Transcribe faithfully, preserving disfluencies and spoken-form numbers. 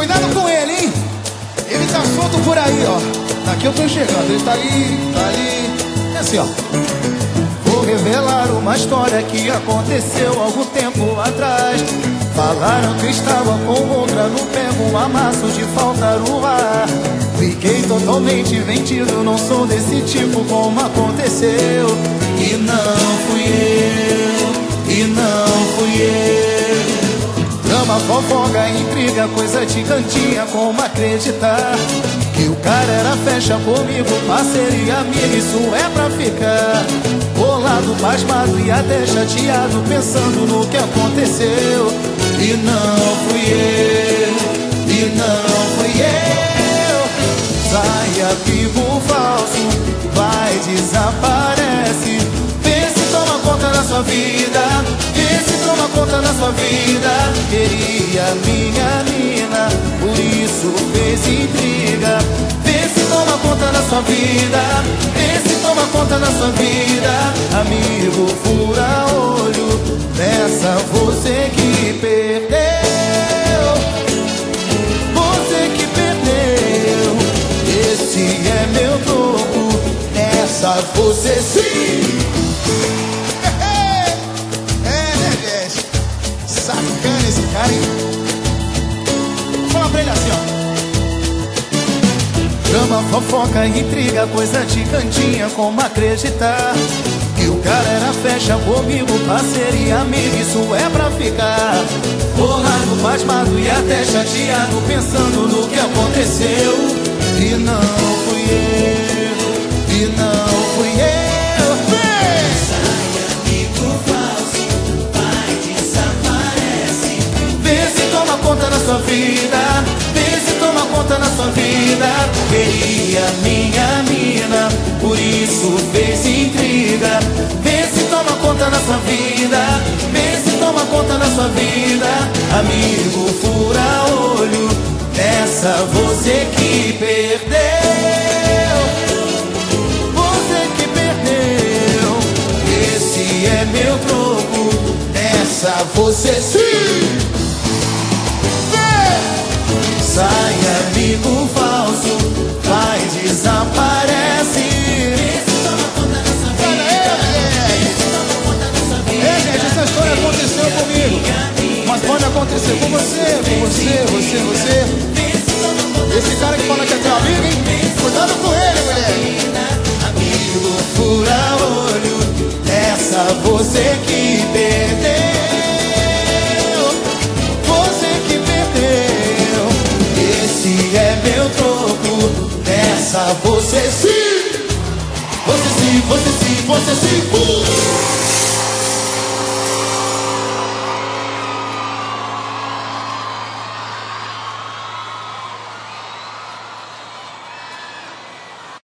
Cuidado com ele, hein? Ele tá solto por aí, ó. Daqui eu tô chegando, ele tá ali, tá ali. É assim, ó. Vou revelar uma história que aconteceu algum tempo atrás. Falaram que estava com outra no pé, um amasso de faltar o ar. Fiquei totalmente vendido, não sou desse tipo como aconteceu. E não fui eu, e não fui eu. Drama, fofoca, intriga, coisa de cantinha, como acreditar que o cara era fecha comigo, parceria amiga, isso é pra ficar bolado, pasmado e até chateado, pensando no que aconteceu. E não fui eu, e não fui eu. Sai amigo falso, vai, desaparece. Vê se toma conta da sua vida, vê se toma conta da sua vida. Queria minha mina, por isso fez intriga. Vê se toma conta da sua vida, vê se toma conta da sua vida. Amigo, fura olho, nessa você que perdeu. Você que perdeu. Esse é meu troco, nessa você sim. É, né, gente? Sacana esse cara, hein? Fala pra ele assim, ó. Drama, fofoca, intriga, coisa de cantinha, como acreditar que o cara era fecha comigo, parceria amiga, isso é pra ficar bolado, pasmado e até chateado, pensando no que aconteceu. E não fui eu, e não fui eu. Sai amigo falso, vai, desaparece. Vê se toma conta da sua vida, vê se toma conta da sua vida. Queria minha mina, por isso fez intriga. Vê se toma conta da sua vida, vê se toma conta da sua vida. Amigo, fura olho, nessa você que perdeu. Você que perdeu. Esse é meu troco, nessa você sim. Sai amigo falso, vai, desaparece. Vê se toma conta da sua vida, vê se toma conta da sua vida. É, gente, essa história aconteceu comigo, mas pode acontecer com você, com você, você, você. Esse cara que fala que é teu amigo, hein? Cuidado com ele, mulher. Amigo, Fura olho, nessa você que perdeu. Você que perdeu. Esse é meu troco, nessa você sim. Você sim, você sim, você sim.